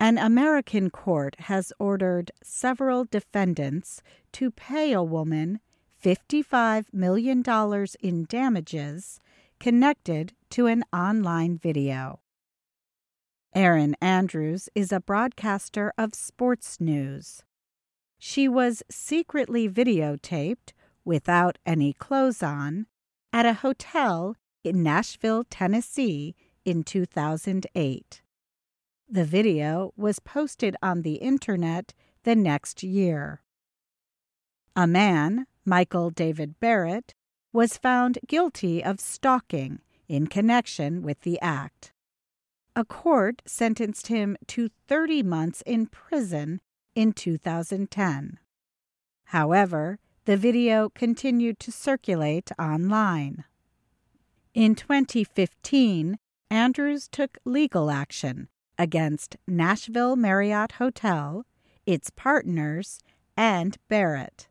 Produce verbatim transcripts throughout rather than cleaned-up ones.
An American court has ordered several defendants to pay a woman fifty-five million dollars in damages connected to an online video. Erin Andrews is a broadcaster of sports news. She was secretly videotaped, without any clothes on, at a hotel in Nashville, Tennessee in two thousand eight. The video was posted on the internet the next year. A man, Michael David Barrett, was found guilty of stalking in connection with the act. A court sentenced him to thirty months in prison in two thousand ten. However, the video continued to circulate online. In twenty fifteen, Andrews took legal action against Nashville Marriott Hotel, its partners, and Barrett.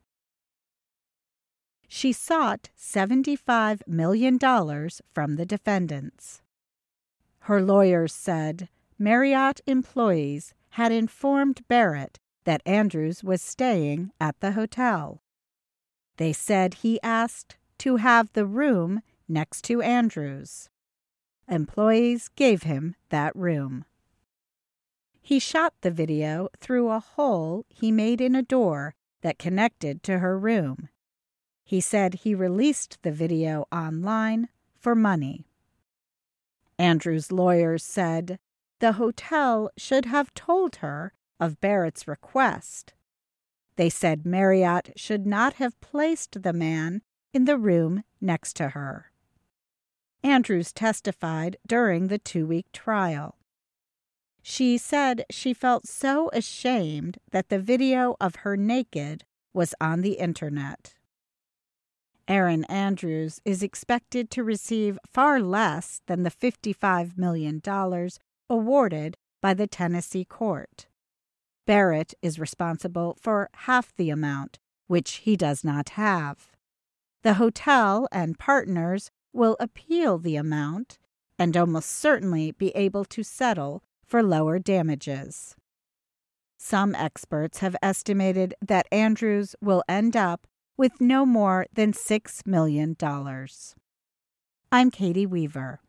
She sought seventy-five million dollars from the defendants. Her lawyers said Marriott employees had informed Barrett that Andrews was staying at the hotel. They said he asked to have the room next to Andrews. Employees gave him that room. He shot the video through a hole he made in a door that connected to her room. He said he released the video online for money. Andrews' lawyers said the hotel should have told her of Barrett's request. They said Marriott should not have placed the man in the room next to her. Andrews testified during the two-week trial. She said she felt so ashamed that the video of her naked was on the internet. Erin Andrews is expected to receive far less than the fifty-five million dollars awarded by the Tennessee court. Barrett is responsible for half the amount, which he does not have. The hotel and partners will appeal the amount and almost certainly be able to settle for lower damages. Some experts have estimated that Andrews will end up with no more than six million dollars. I'm Katie Weaver.